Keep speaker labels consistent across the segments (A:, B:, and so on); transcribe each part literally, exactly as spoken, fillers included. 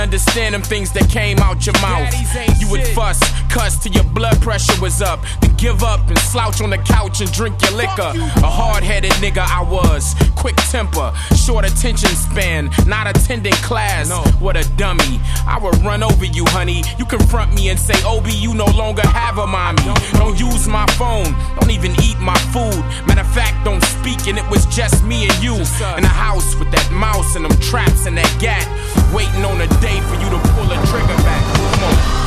A: understand them things that came out your mouth. You would fuss, cuss till your blood pressure was up, then give up and slouch on the couch and drink your liquor. A hard-headed nigga I was, quick temper, short attention span, not attending class. What a dummy. I would run over you, honey. You confront me and say, Obi, you no longer have a mommy. Don't use my phone, don't even eat my food. Matter of fact, don't speak, and it was just me and you in the house with that mouse and them traps and that gat, waiting on a day for you to pull a trigger back. Come on.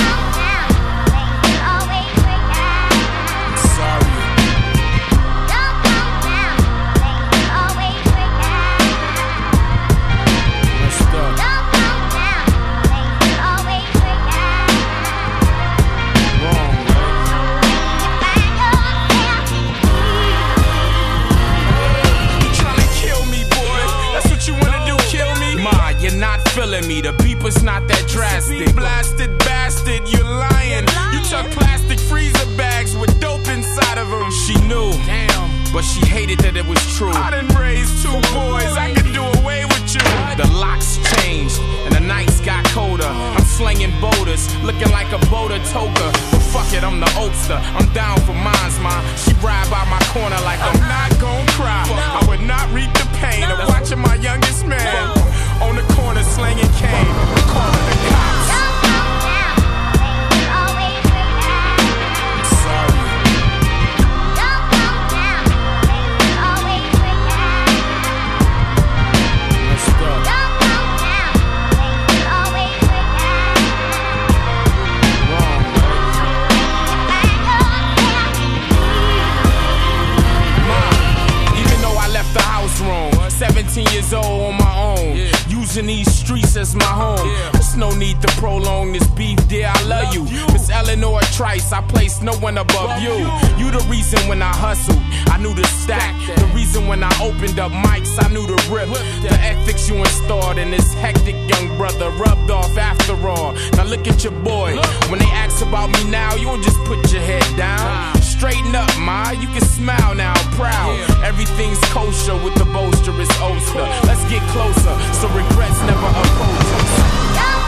A: Feeling me, the beeper's not that drastic. Blasted bastard, you're lying. You took plastic freezer bags with dope inside of them. She knew, damn, but she hated that it was true. I done raised two boys, I could do away with you. The locks changed and the nights got colder. I'm slinging boulders, looking like a boulder toker. But fuck it, I'm the oldster, I'm down for mines, ma. She ride by my corner like I'm not gon' cry. I would not reap the pain of watching my youngest man on the corner slinging cane, calling the cops. seventeen years old on my own, yeah. Using these streets as my home, yeah. There's no need to prolong this beef, dear, I love, love you, you. Miss Eleanor Trice, I place no one above love you. you You the reason when I hustled, I knew to stack. The reason when I opened up mics, I knew to rip. The ethics you installed in this hectic young brother rubbed off after all. Now look at your boy, when they ask about me now, you don't just put your head down. Straighten up, ma, you can smile now, proud. Everything's kosher with the boisterous Oster. Let's get closer, so regrets never approach us.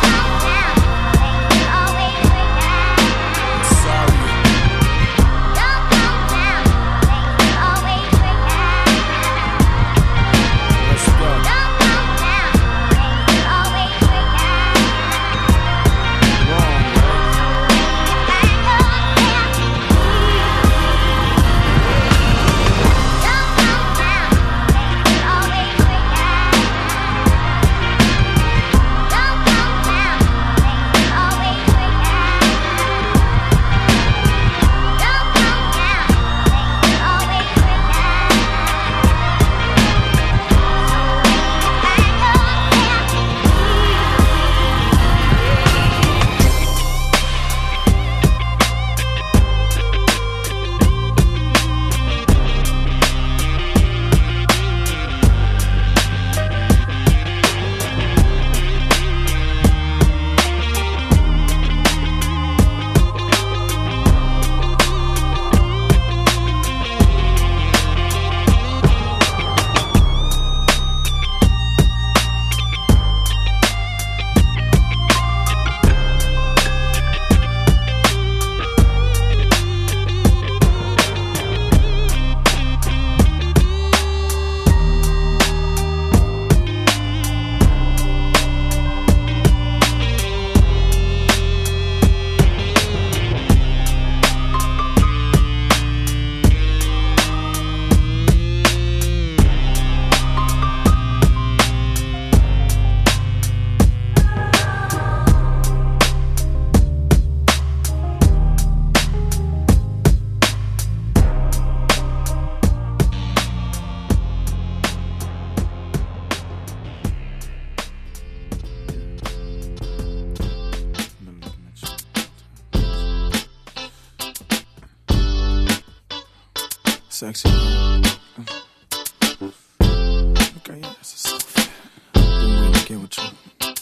B: Sexy. Okay, yeah, that's a soft. Been waiting to get with you.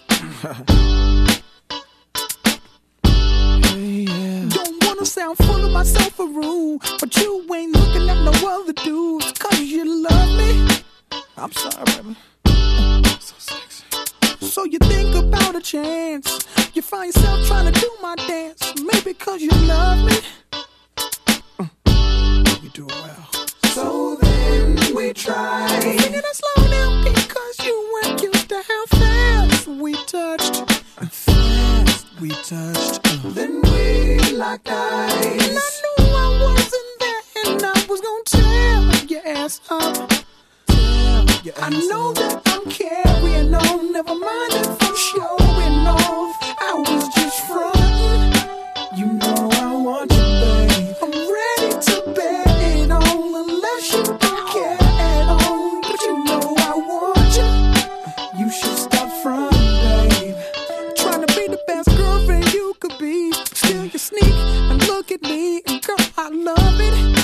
B: Hey, yeah. Don't wanna sound full of myself or rude, but you ain't looking at no other dudes. Cause you love me. I'm sorry, baby. So sexy. So So you think about a chance. You find yourself trying to do my dance. Maybe cause you love me. Mm. You do it well. So then we tried. Singing it slow down because you weren't used to how fast we touched. Fast we touched. Uh. Then we locked eyes. And I knew I wasn't there, and I was gonna tear your ass up. Your ass I know up. That I'm carrying on. Never mind if I'm showing off. I was just frontin'. You know I want you, babe. I'm ready to bet it on, unless you don't care at all. But you know I want you. You should stop frontin', babe. Trying to be the best girlfriend you could be. Still you sneak and look at me, and girl, I love it.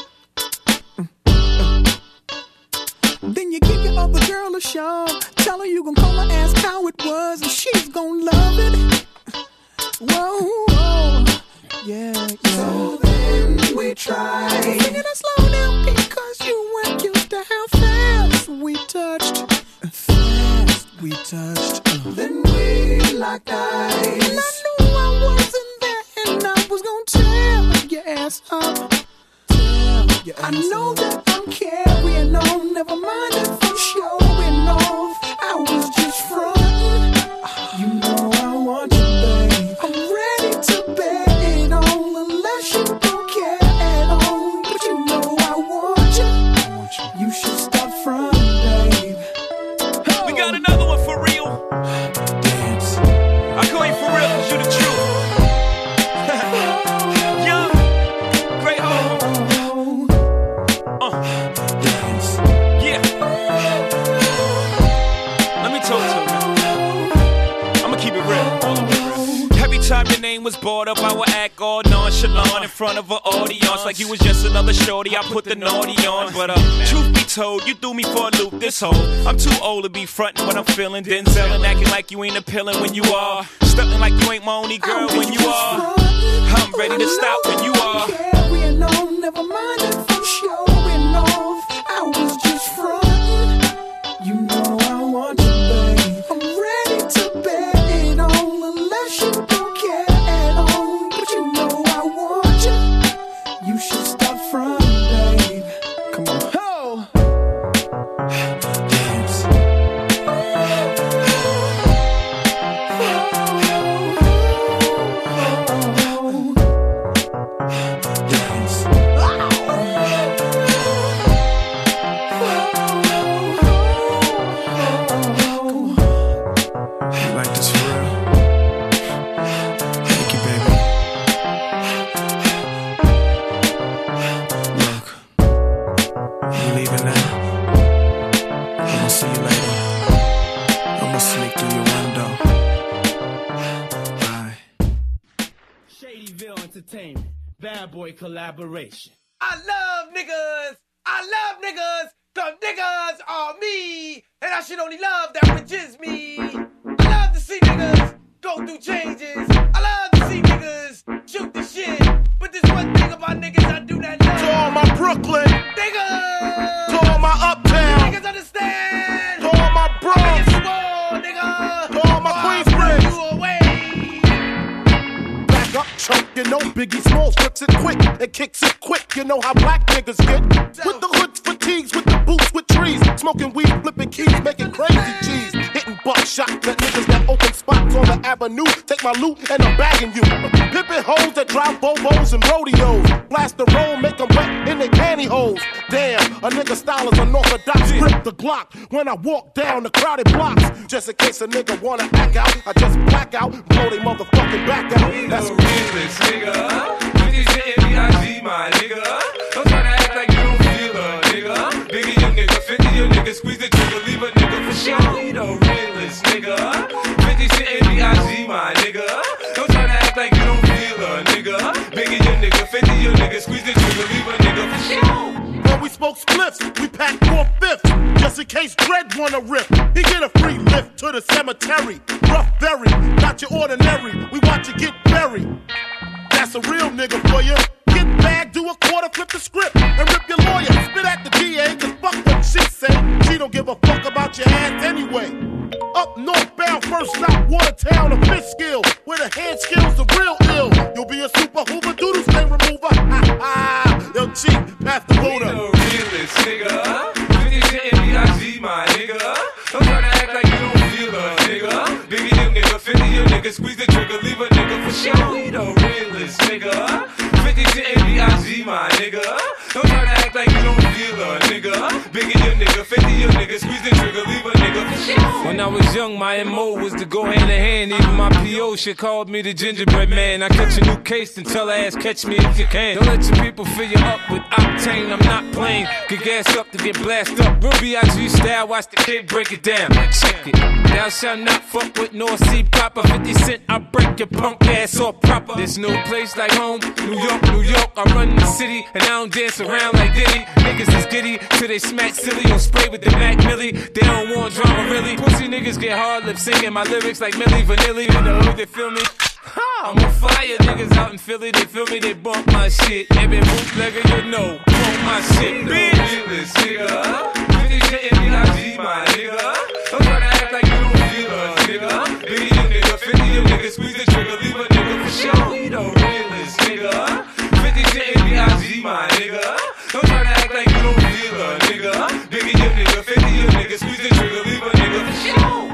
B: Then you give your other girl a shove. Tell her you gon' call her, ask how it was, and she's gon' love it. Whoa, whoa, yeah, yeah. So then we tried. Singing it slow down because you weren't used to how fast we touched. Fast we touched. Uh. Then we locked eyes. And I knew I wasn't there, and I was gon' tear your ass up. Tear your ass I know up. That I'm carrying on. Never mind if I'm showing off. I was just frontin'. You know I want you, babe. I'm ready to bet it on, unless you don't care at all. But you know I want you. I want you. You should stop frontin', babe. Oh.
C: We got another one for real. Dance. I call you for real cause you the truth. Young, great home. Uh. Dance. Yeah. Let me talk to you. I'ma keep it real. All the way real. Every time your name was brought up, I would act all nonchalant in front of an audience, like you was just another shorty. I put the naughty on, but uh, truth be told, you threw me for a loop this whole. I'm too old to be frontin' when I'm feeling Denzel and acting like you ain't appealing when you are. Stuntin' like you ain't my only girl when you are. I'm ready to stop when you are.
B: Carrying on, never mind if I'm showing off. I was just frontin'. You know I want you, babe. I'm ready to bet it on, unless you don't care at all. But you know I want you. You should stop frontin', babe. Come on. Oh. Dance. Dance. You like this for real? Thank you, baby. Look, you leaving now? I'ma see you later. I'ma sneak through your window. Bye.
D: Shadyville Entertainment, Bad Boy collaboration.
E: I love niggas. I love niggas. Cause niggas are me. And I should only love that which is me. I love to see niggas go through changes. I love to see niggas shoot the shit. But there's one thing about niggas I do not love.
F: To all my Brooklyn,
E: Niggas.
F: to all my Uptown,
E: Niggas understand.
F: to all my Bronx,
E: Niggas you all, nigga.
F: to all my Queensbridge.
E: You away.
F: Back up, chump, you know Biggie Smalls flips it quick and kicks it quick. You know how black niggas get. With the hoods, fatigues, with the boots, with trees. Smoking weed, flipping keys, making crazy G's. Hitting buckshot, let niggas that open spots on the avenue. Take my loot and I'm bagging you. Pimping hoes that drive bobos and rodeos. Blast the road, make them wet in their pantyhose. Damn, a nigga style is unorthodox. Grip the Glock when I walk down the crowded blocks. Just in case a nigga wanna act out, I just black out, blow they motherfucking back out. That's
G: real realist, nigga. fifty Cent B I G, my nigga. Don't try to act like you don't feel a nigga. Biggie your nigga, fifty your nigga, squeeze the trigger, leave a nigga for sure. We the realest, nigga. fifty Cent B I G, my nigga. Don't try to act like you don't feel a nigga. Biggie your nigga, fifty your nigga, squeeze the trigger, leave a nigga for sure.
F: When we smoke spliffs, we pack four fifths. Just in case Dread wanna rip, he get a free lift to the cemetery. Rough berry, not your ordinary. We watch you get buried. That's a real nigga for you. Get bagged, do a quarter, flip the script, and rip your lawyer. Spit at the D A, cause fuck what she say. She don't give a fuck about your ass anyway. Up north bound from First stop, Watertown, a fish skill, where the hand skills are real ill. You'll be a super hoover, doodle stain remover. Ha ha, yo, cheap, pass the voter.
G: We the realest, nigga. fifty Cent and B I G, my nigga. Don't try to act like you don't feel us, nigga. Biggie, them nigga, fifty, your nigga, squeeze the trigger, leave a nigga for sure. We the realest, nigga. fifty Cent and B I G, my nigga. Don't try to act like you don't feel us, nigga. Biggie, your nigga, fifty, your nigga, squeeze the trigger, leave a nigga for sure.
C: When I was young, my M O was to go hand in hand. Even my P O shit called me the gingerbread man. I catch a new case and tell her ass, catch me if you can. Don't let your people fill you up with octane. I'm not playing. Get gas up to get blasted up. Real B I G style, watch the kid break it down. Check it. Thou shalt not fuck with North Sea proper. fifty Cent, I break your punk ass off proper. There's no place like home. New York, New York. I run the city and I don't dance around like Diddy. Niggas is giddy till they smack silly on spray with the Mac Millie. They don't want drama really. Pussy niggas get hard lip singing my lyrics like Millie Vanilli. In the hood, they feel me. I'm on fire, niggas out in Philly, they feel me, they bump my shit. Every bootlegger you know, bump my shit, bitch.
G: Realest, nigga. fifty Cent and B I G, my nigga. Don't try to act like you don't feel us, nigga. Biggie, your nigga, fifty, your nigga, squeeze the trigger, leave a nigga for sure. We the realest, nigga. fifty Cent and B I G, my nigga. Don't try to act like you don't feel us, nigga. Biggie, your nigga, fifty, your nigga, squeeze the trigger, leave a nigga for sure.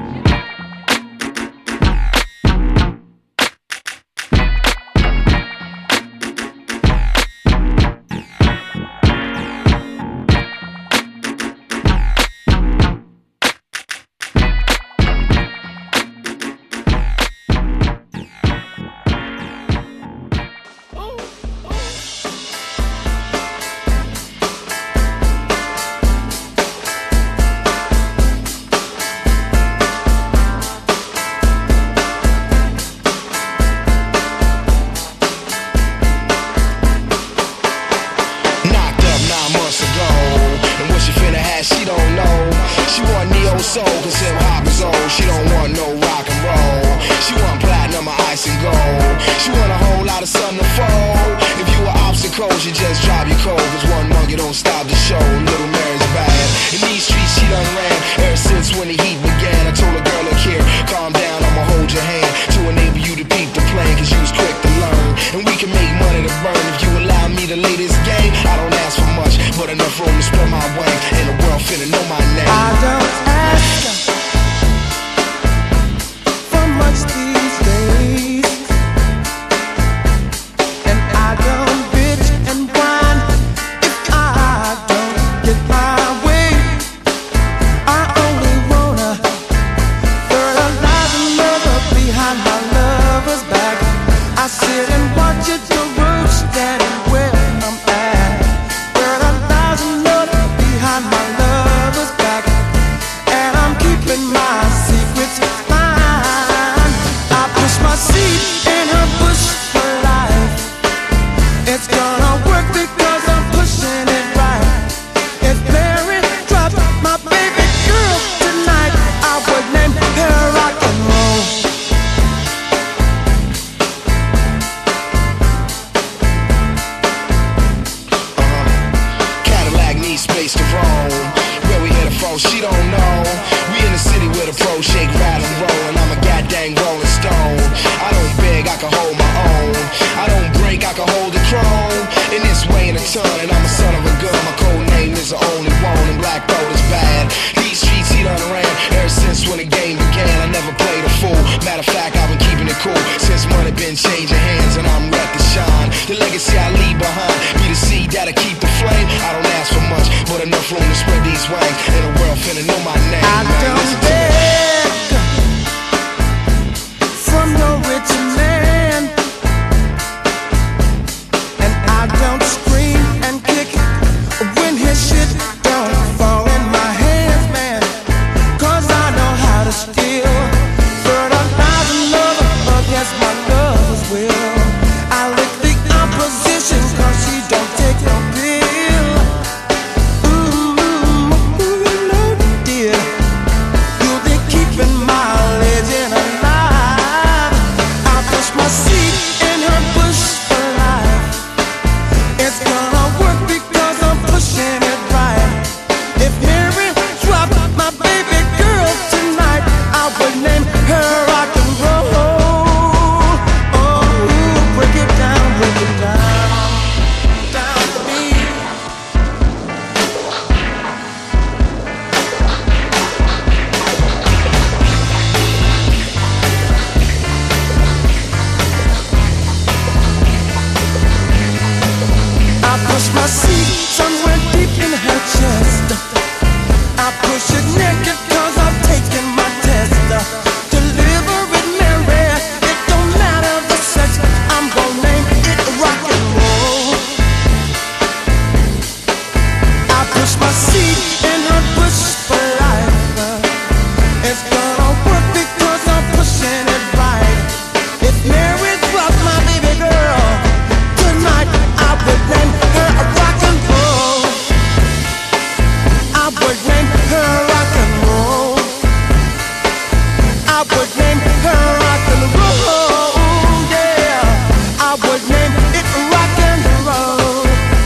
H: Soul, cause hip hop is old. She don't want no rock and roll. She want platinum or ice and gold. She want a whole lot of sun to fold. If you were obstacles, you just drive your cold. Cause one monkey don't stop the show. Little Mary's bad. In these streets she done ran ever since when the heat began. I told a girl, look here, calm down, I'ma hold your hand to enable you to peep the plan. Cause you was quick to learn, and we can make money to burn. If you allow me to lay this game, I don't ask for much, but enough room to spread my wing. And the world finna know my name.
B: I don't ask for much these days, and I don't bitch and whine if I don't get my way. I only wanna fertilize another behind my lover's back. I sit and watch it the road standing where I'm at. Fertilize another behind my lover's back, and I'm keeping my secrets fine. I push my seed in her bush for life. It's gonna work because I'm pushing it right. If Mary dropped my baby girl tonight, I would name her rock and roll.
H: Cadillac needs space to roam. Where we headed from, she don't know. We in the city where the pros shake, rattle, and roll, and I'm a goddamn rolling stone. I don't beg, I can hold my own. I don't break, I can hold the chrome. In this way in a ton, and I'm a son of a gun. My code name is the only one, and black gold is bad. These streets he done ran ever since when the game began. I never played a fool. Matter of fact, I've been keeping it cool since money been changing hands, and I'm ready to shine. The legacy I leave behind be the seed that'll keep the flame. I don't ask for much, but enough room to spread these wings. And the world finna know my name.
B: I
H: man.
B: don't
H: Listen to me.
B: beg from no rich man, and I don't scream and kick when his shit don't fall in my hands, man. Cause I know how to steal fertilize another against my lover's will. I lick the opposition cause she don't take no pill. Ooh, ooh, you know, dear.
I: push my seat somewhere deep in her chest. I push it naked cause I've taken my test. Deliver it Mary, it don't matter the sex. I'm gonna name it rock and roll. I push my seat in her bush for life. It's gonna work because I'm pushing it right. If Mary's was my baby girl, tonight I would name her a rock and roll. I would name her rock and roll. I would name her rock and roll. Yeah, I would name it rock and roll.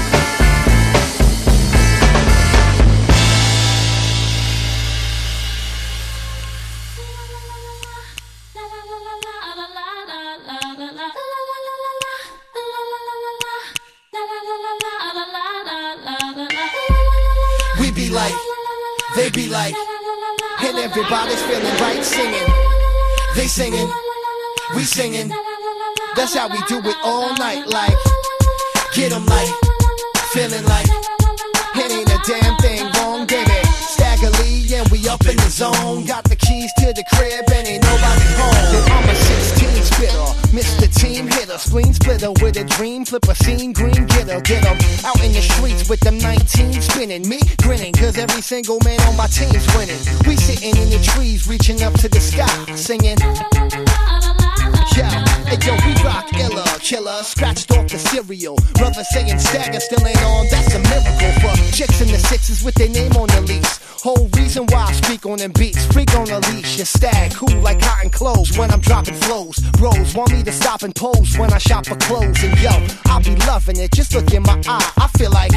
H: We be like, they be like, and everybody's feeling right singing. They singing, we singing. That's how we do it all night. Like, get 'em like, feeling like, it ain't a damn thing wrong, baby. Stagger Lee and we up in the zone. Got the keys to the crib and ain't nobody home. Then I'm a sixteen spitter, Mister Team Hitter, spleen splitter with a dream, flip a scene, green getter. Get 'em out in the streets with them nineteen spinning. Me grinning, cause every single man on my team's winning. We sitting in the trees, reaching up to the sky, singing. Yo, hey yo, we rock illa, killer, scratched off the cereal. Brother saying stagger still ain't on, that's a miracle for chicks in the sixes with their name on the lease. Whole reason why I speak on them beats, freak on a leash, you stag, cool like cotton clothes when I'm dropping flows. Bros want me to stop and pose when I shop for clothes. And yo, I'll be loving it, just look in my eye, I feel like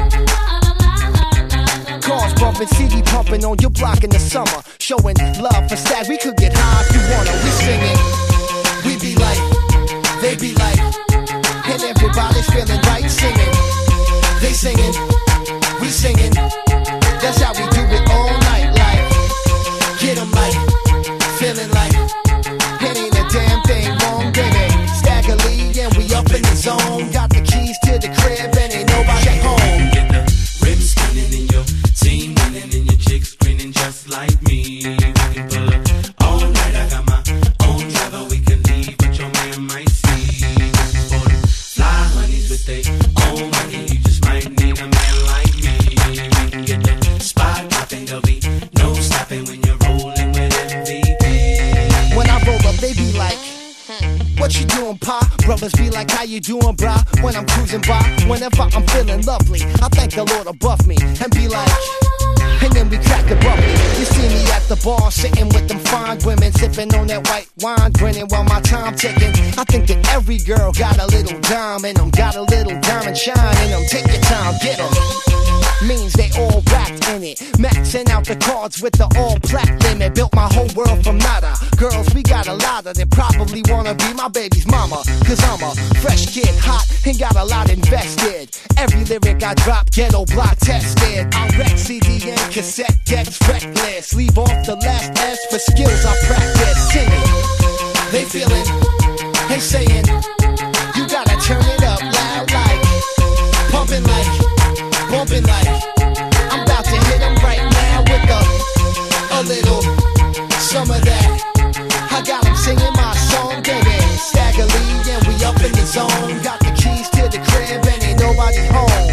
H: cars bumping, C D pumping on your block in the summer. Showing love for stag, we could get high if you wanna, we singing. We be like, they be like, and everybody's feeling right singing. They singing, we singing. That's how we do it all night. Like, get 'em like, feeling like, it ain't a damn thing wrong, baby. Stagger Lee and we up in the zone. Got the keys to the crib and ain't nobody home.
J: Get the rims spinning in your team winning and your chicks grinning just like me. We can pull up all night. I got my own driver. We can leave, but your man might see. For the fly honeys with they own money, you just might need a man like me. We can get the spot popping, there'll be no stopping when you're rolling with M V P.
H: When I roll up, they be like, what you doing, pa? Brothers be like, how you doing, brah? When I'm cruising by, whenever I'm feeling lovely, I thank the Lord above me and be like, and then we crack the bubbly. You see me at the bar, sitting with them fine women, sipping on that white wine, grinning while my time ticking. I think that every girl got a little dime in them, got a little diamond shine in them. Take your time, get 'em. Means they all wrapped in it. Maxing out the cards with the all plat limit. Built my whole world from nada. Girls, we got a lot of that probably wanna be my baby's mama. Cause I'm a fresh kid, hot, and got a lot invested. Every lyric I drop, ghetto block tested. I wreck C D and cassette decks, reckless. Leave off the last S for skills I practice. Singing, they feeling, they saying, you gotta turn it up loud like, pumping like, bumping like, I'm about to hit 'em right now with a, a little, some of that. I got 'em singing my song, baby. Stagger Lee and we up in the zone. Got the keys to the crib and ain't nobody home.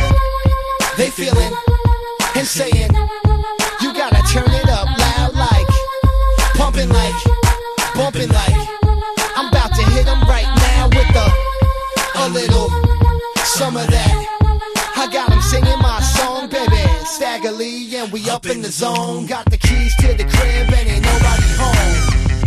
H: They feeling and saying, you gotta turn it up loud like, pumping like, bumping like, I'm about to hit 'em right now with a, a little, some of that. I got 'em singing my song, baby. Stagger Lee and we up in the zone. Got the keys to the crib and ain't nobody home.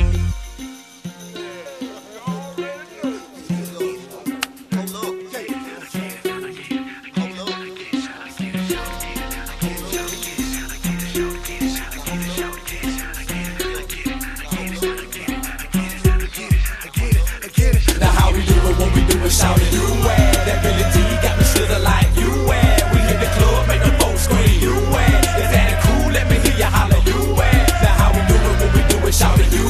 J: Now how we do it, what we do is shout it, you wear that Billy T got me slither like you wear. We hit the club, make the folks scream, you wear. Is that cool? Let me hear you holler, you wear. Now how we do it, what we do is shout it, you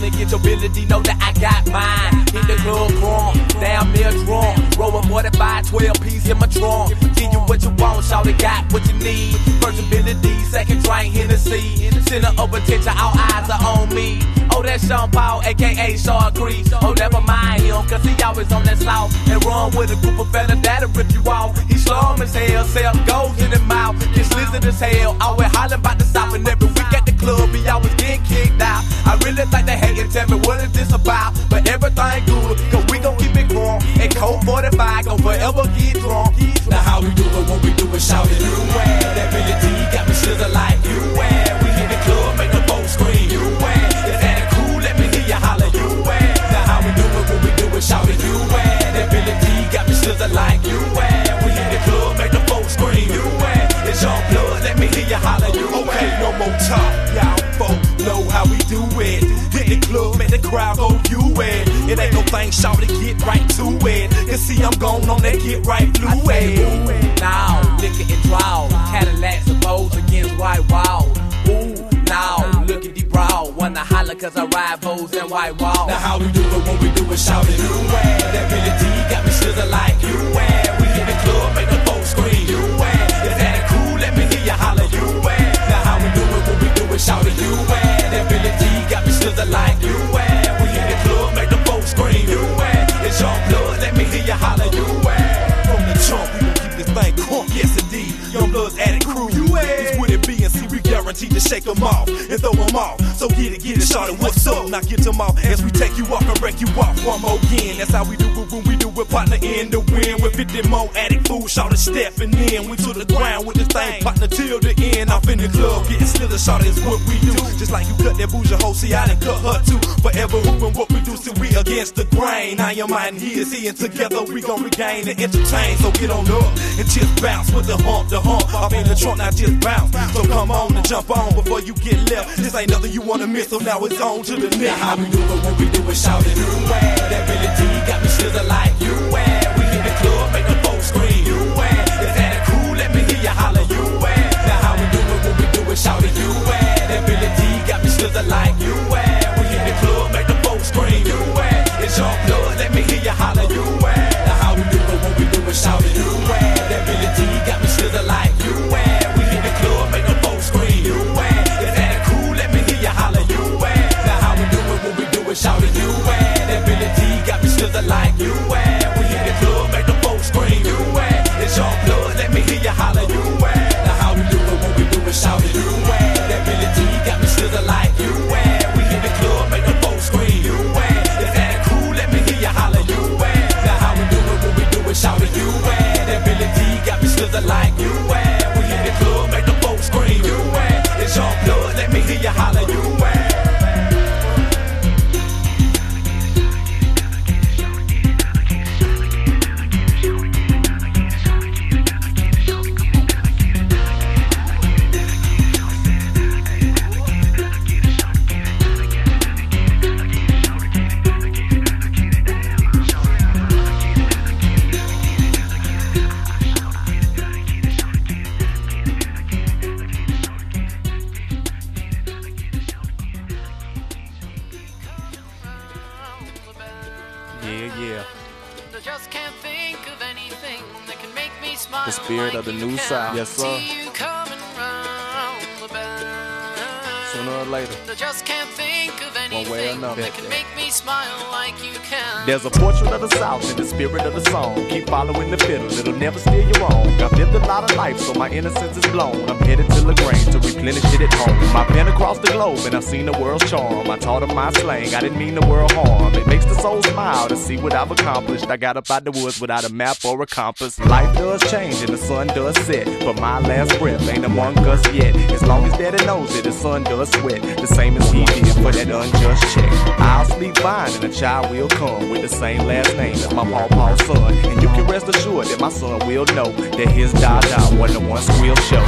K: to get your ability, know that I got mine. Hit the club wrong, damn near drunk. Roll a forty-five, twelve piece in my trunk. Give you what you want, shawty got what you need. First ability, second drink, Hennessy. Center of attention, all eyes are on me. Oh, that's Sean Paul, aka Shaw Creek. Oh, never mind him, cause he always on that south. And run with a group of fellas that'll rip you off. He slum as hell, sell gold in the mouth. Get slizzard as hell, always hollering about the south. And every week at the club, he always getting kicked out. I really think they hate and tell me what is this about. But everything good, cause we gon' keep it growing. And Cold forty-five gon' forever get drunk. Now how we do it, what we do it, shout it. You wear that ability, got me slither like you wear. We hit the club, make the folks scream. You wear that attitude, let me hear you holler. You wear. Now how we do it, what we do it, shout it. You wear that ability, got me slither like you wear. We hit the club, make the folks scream. You wear it's your blood, let me hear you holler. You wear. Okay, no more talk, y'all folks know how we do it. Hit the club, make the crowd go you it. It ain't no thing, shout it, get right to it. You see I'm gone on that get right fluid. Now, liquor and draw, Cadillac suppose against white wall. Ooh, now, look at the brow. Wanna holler cause I ride Vo's and white wall. Now how we do it, what we do it, shout it. You wear that ability, got me slither like you wear. We hit the club, make the folks scream. You wear, is that cool? Let me hear you holler. You wear. Now how we do it, what we do it, shout it. You wear that ability, got me slither like you wear. We hit the club, make the folks scream. You wear, it's your blood, let me hear you holler. You wear. From the jump, we gon' keep this thing crunk, yes indeed. Young Blood's added crew, you wear. It's with it B and C, we guaranteed to shake them off and throw them off. So get it, get it, shawty, what's up? Now get them off as we take you off and wreck you off one more again. That's how we do it when we do it, partner in the win. With fifty more addict fools, shawty stepping in. We to the ground with this thing, partner till the end. Off in the club, getting slither, shawty is what we do. Just like you cut that bougie hoe, see I done cut her too. Forever hooping what we do, see we against the grain. I am mine, he is he, and together we gon' regain and entertain. So get on up and just bounce with the hump, the hump. I'm in the trunk, now just bounce. So come on and jump on before you get left. This ain't nothing you wanna miss, so now it's on to the next. Now how we do it, what we do it, shout it. You wear that ability, got me slither like you wear. We hit the club, make the folks scream. You wear, is that cool? Let me hear you holler. You wear. Now how we do it, what we do it, shout it. You wear that ability, got me slither like you wear. We hit the club, make the folks scream. You wear, it's your blood, let me hear you holler. You wear. Now how we do it, what we do it, shout it. You wear that ability, got me slither like you wear. We hit the club, make the folks scream. You wear, is that cool? Let me hear you holler. You wear. Now how we do it, what we do it, shout it. You wear that ability, got me slither like you wear. We hit the club, make the folks scream. You wear, it's your blood, let me hear you holler. You wear. Now how we do it, what we do it, shout it. You wear that ability, got me slither like you wear. We hit the club, make the folks scream. You wear, is that cool? Let me hear you holler. You wear. Now how we do it, what we do it, shout it. You wear that ability, got me slither like you wear. We hit the club, make the folks scream. You wear, it's your blood, let me hear you holler. You wear.
L: The spirit of the new South. Yes, sir. Sooner or later, one way or another. There's a portrait of the South in the spirit of the song. Keep following the fiddle, it'll never steer you wrong. I've lived a lot of life, so my innocence is blown. I'm headed to LaGrange to replenish it at home. I've been across the globe and I've seen the world's charm. I taught them my slang, I didn't mean the world harm. It makes the soul smile to see what I've accomplished. I got up out the woods without a map or a compass. Life does change and the sun does set, but my last breath ain't among us yet. As long as daddy knows it, the sun does sweat, the same as he did for that unjust check. I'll sleep fine and a child will come with the same last name as my pawpaw's son. And you can rest assured that my son will know that his dada wasn't the one squeal show.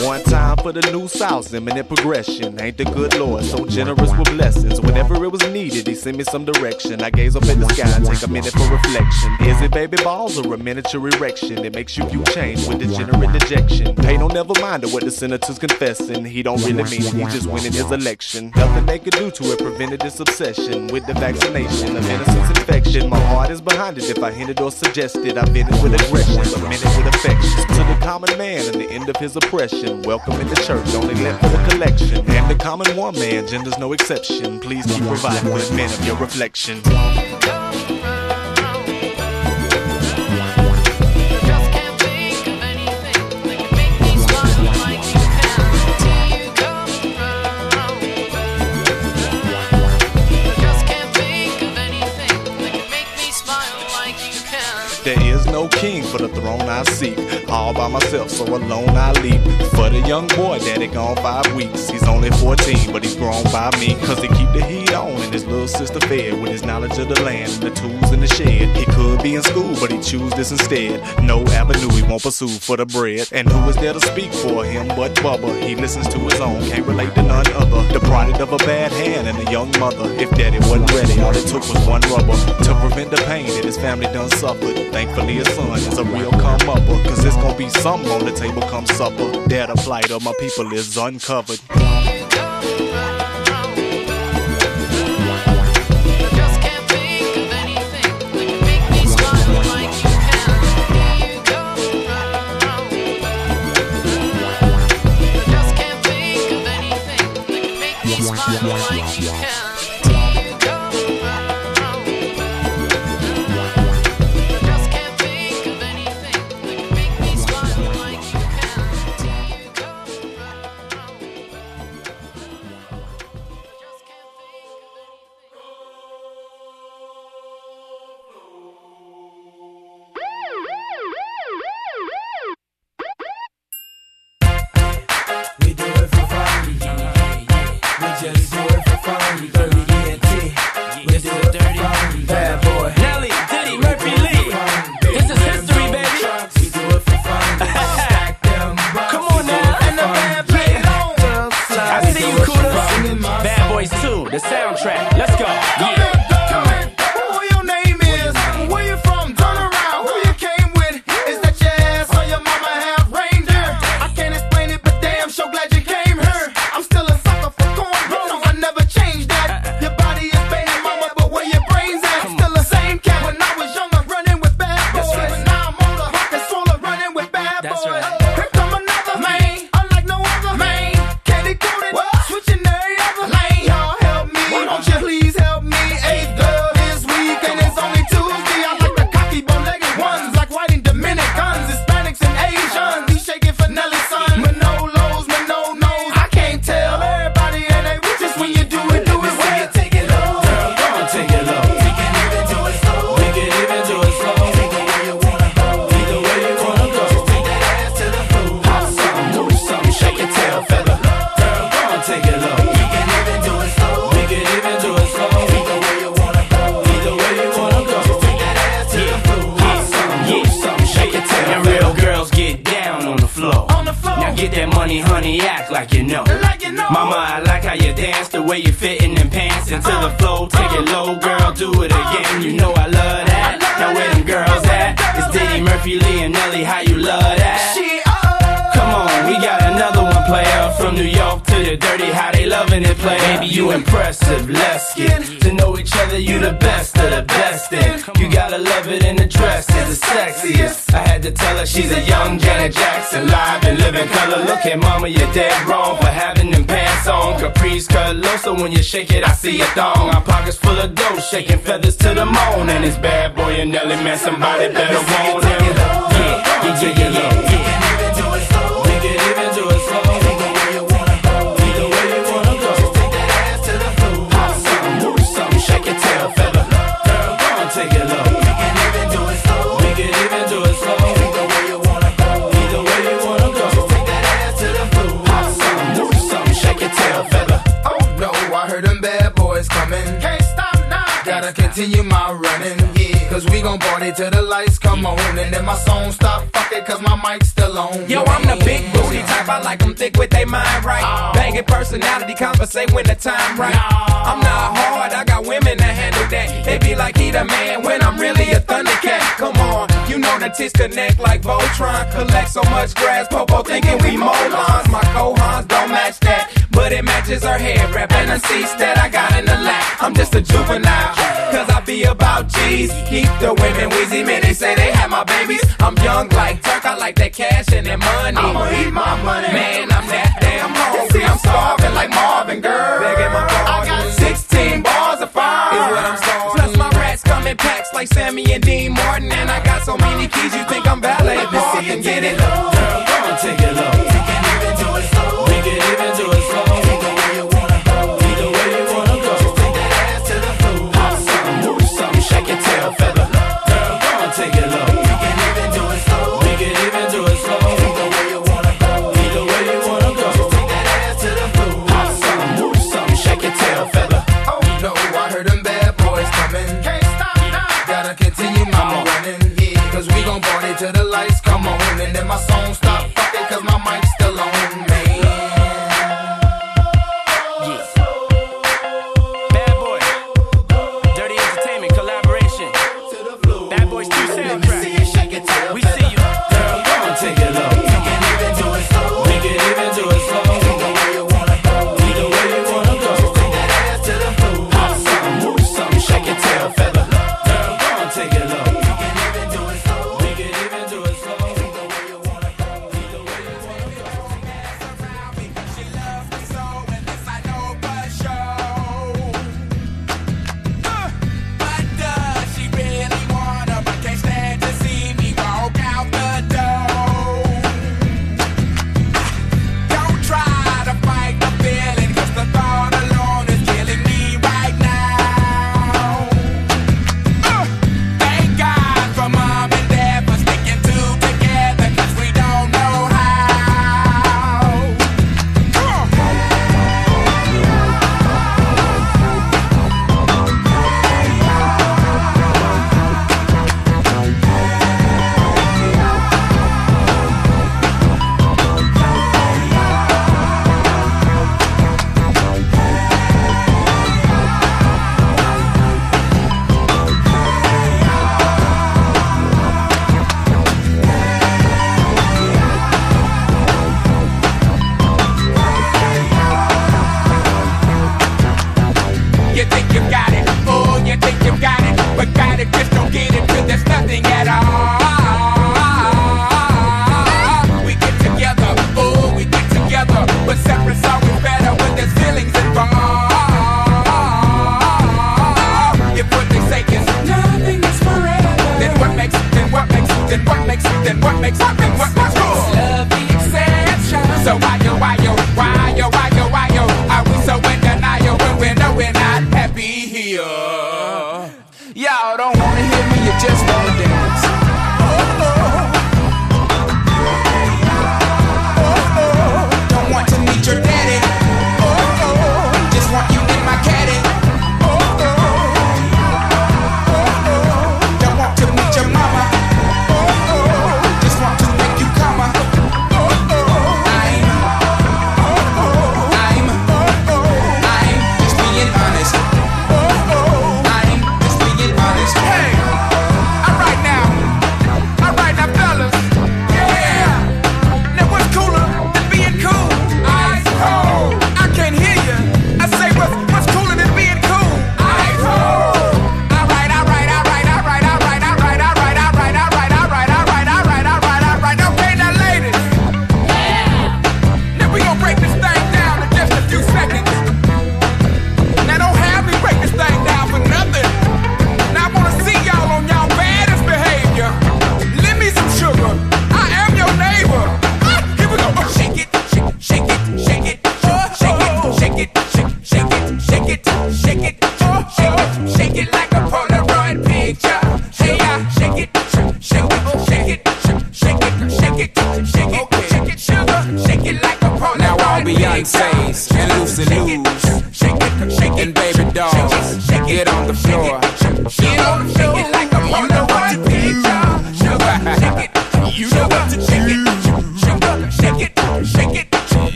L: One time for the new South, imminent progression. Ain't the good Lord so generous with blessings? Whenever it was needed, he sent me some direction. I gaze up at the sky and take a minute for reflection. Is it baby balls or a miniature erection? It makes you view change with degenerate dejection. Pay no never mind to what the senator's confessing. He don't really mean it, he just winning his election. Nothing they could do to it prevented this obsession with the vaccination of innocence infection. My heart is behind it if I hinted or suggested. I bit it with aggression, but meant it with affection. To the common man and the end of his oppression. Welcome in the church, only left for the collection. And the common one man, gender's no exception. Please keep providing with men of your reflection. There is no king for the throne I seek. All by myself, so alone I leap. For the young boy, daddy gone five weeks. He's only fourteen, but he's grown by me. Cause he keep the heat on and his little sister fed with his knowledge of the land and the tools in the shed. He could be in school, but he choose this instead. No avenue he won't pursue for the bread. And who is there to speak for him but Bubba? He listens to his own, can't relate to none other. The product of a bad hand and a young mother. If daddy wasn't ready, all it took was one rubber to prevent the pain that his family done suffered. Thankfully his son is a real come-upper. Cause it's gonna be something on the table come supper. Dad, the plight of my people is uncovered.
D: The soundtrack, let's go. Yeah. Get that money, honey, act like you know. Like you know. Mama, I like how you dance, the way you fit in them pants into uh, the flow. Take uh, it low, girl, do it again. You know I love that. I love now where them girls at? It's Diddy, Murphy, Lee, and Nelly. How you love that? She, uh, Come on, we got another one player from New York to the dirty. How they loving it, play? Baby, you impressive. Let's get to know each other. You the best of the best. And you gotta love it in the dress. It's the sexiest. I had to tell her she's a young Janet Jackson, live and living color. Look at mama, you're dead wrong for having them pants on. Caprice cut low, so when you shake it, I see a thong. Our pockets full of dough, shaking feathers to the moon. And it's bad boy and Nelly, man, somebody better want him. Yeah, yeah, yeah, yeah, yeah. We can even do it slow. Either way you wanna go, either way you wanna go. Just take that ass to the floor. Hop something, move something, shake your tail feather. Girl, go and take it low. We can even do it slow. We can even do it slow. Either way you wanna go, either way you wanna go. Just take that ass to the floor. Hop something, move something, shake your tail feather.
M: Oh no, I heard them bad boys coming. Can't stop now. Gotta continue my running, yeah. Cause we gon' party till the lights come on. And then my song stop, fuck it, cause my mic's still on.
D: Yo, I'm the big booty
K: type, I like them thick with their mind right. Banging personality, conversate when the time right. I'm not hard, I got women that handle that. They be like, he the man when I'm really a Thundercat. Come on, you know the tits connect like Voltron. Collect so much grass, Popo thinking we molons. My cohons don't match that, but it matches her hair wrap and the seats that I got in the lap. I'm just a juvenile, cause I be about G's. Keep the women wheezy, man, they say they have my babies. I'm young like Turk, I like that cash and that money. I'ma eat my money. Man, I'm that damn hungry. I'm starving like Marvin, girl. Begging my pardon. sixteen bars of fire is what I'm starving. Plus my rats come in packs like Sammy and Dean Martin. And I got so many keys, you think I'm ballet parking. Get it low, girl, go and take it low. We can even do it slow. We can even do it slow. Take the way you wanna go. Either way you wanna go. Just take that ass to the floor. Hop something, move something, shake your tail feather. Girl, go and take it low. We can even do it slow. We can even do it slow. Take the way you wanna go. Either way you wanna go. Just take that ass to the floor. Hop something, move something, shake your tail feather.
M: Oh no, I heard them bad boys coming. Can't stop now. Gotta continue my running, yeah. Cause we gon' party till the lights come on. And then my song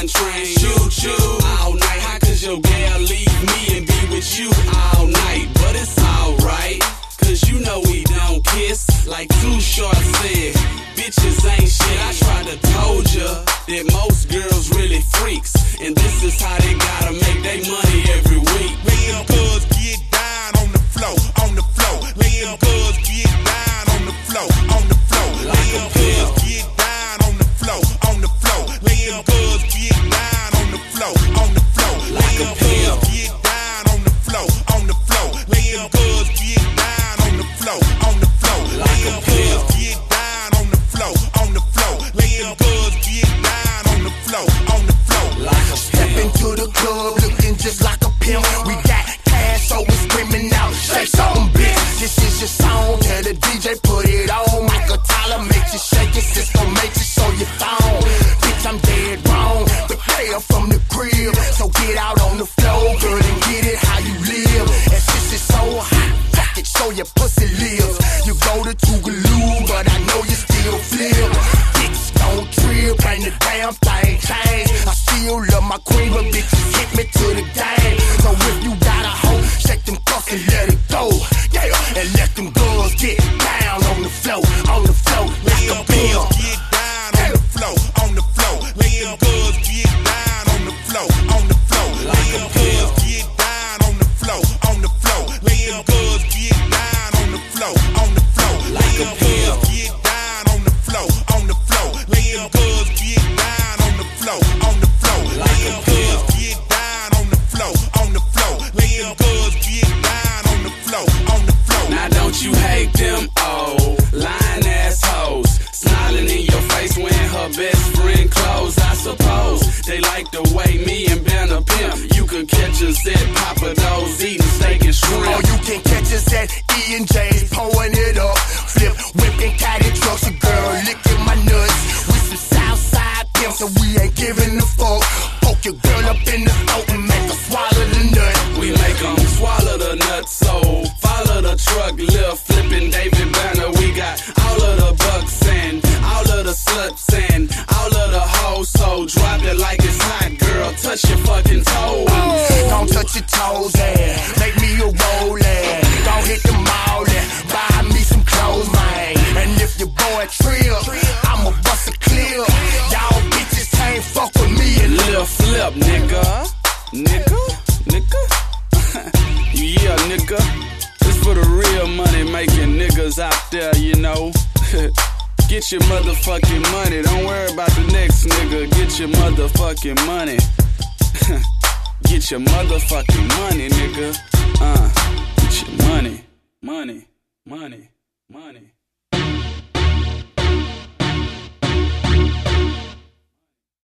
N: untrained. Choo choo all night. How could your gal leave me and be with you all night? But it's alright, cause you know we don't kiss. Like Too Short said, bitches ain't shit. I tried to told ya that most girls really freaks, and this is how they gotta make their money every week.
O: Lay them girls get down on the floor, on the floor. Lay them girls get down on the floor, on the floor. Lay them girls get down on the floor, on the floor. Lay them girls get down on the floor, on the floor. Lay them girls get down on the floor, on the floor. Lay them girls get down on the floor, on the floor. Lay them girls get down on the floor, on the floor. Lay them girls get down on the floor, on the floor.
H: Step into the club looking just like a pimp. We got cash, so we screaming out, shake something, bitch. This is your song, tell the D J put it on. Michael Tyler makes you shake it, Cisco makes you show your thong. Bitch, I'm dead wrong, but they are from the crib. So get out on the floor, girl, and get it how you live. And since it's so hot, fuck it, show your pussy lives. You go to Tougaloo, but I know you still feel. Bitch, don't trip, ain't the damn thing change. I still love my queen, but bitches hit me to the game. So if you got a hoe, shake them cuffs and let it go. Yeah, and let them girls get down on the floor, on the floor, like a bill.
O: Get down on the floor, on the floor. Lay them girls get down on the floor, on the floor. Lay them girls get down on the floor, on the floor. Lay them girls get down on the floor, on the floor. Lay them girls get down on the floor, on the floor. Lay them girls get down on the floor, on the floor. Lay them girls get down on the floor, on the floor. Lay them girls get down on the floor, on the floor.
N: Now don't you hate them old lying assholes, smiling in your face wearing her best friend clothes? I suppose they like the way me and Ben a pimp. You could catch us at Papa Do's eating steak and shrimp.
H: Oh, you can catch us at E and J's pouring it up. Flip, whipping caddy trucks, a girl licking my nuts. We some Southside pimps, so we ain't giving a fuck. Poke your girl up in the throat and make her swallow the nut.
N: We make them swallow the nut, so follow the truck, lift, flipping David Banner. We got all of the bucks and all of the sluts and all of the hoes. So drop it like it's hot, girl. Touch your fucking toes.
H: Oh, don't touch your toes, and make me a rollin'. Don't hit the mall and buy me some clothes, man. And if your boy trill, I'ma bust a clear. Y'all bitches can't fuck with me and
N: Lil' flip, nigga, nigga, nigga. Yeah, nigga. This for the real money making niggas out there, you know. Get your motherfucking money. Don't worry about the next nigga. Get your motherfucking money. Get your motherfucking money, nigga. Uh, get your money, money, money, money.